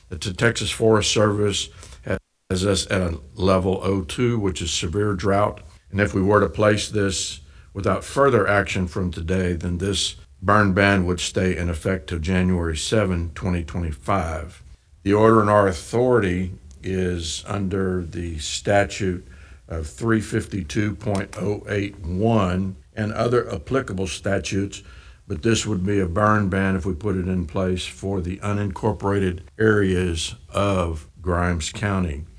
The Texas Forest Service has us at a level O2, which is severe drought. And if we were to place this without further action from today, then this burn ban would stay in effect till January 7, 2025. The order in our authority is under the statute of 352.081 and other applicable statutes, but this would be a burn ban if we put it in place for the unincorporated areas of Grimes County.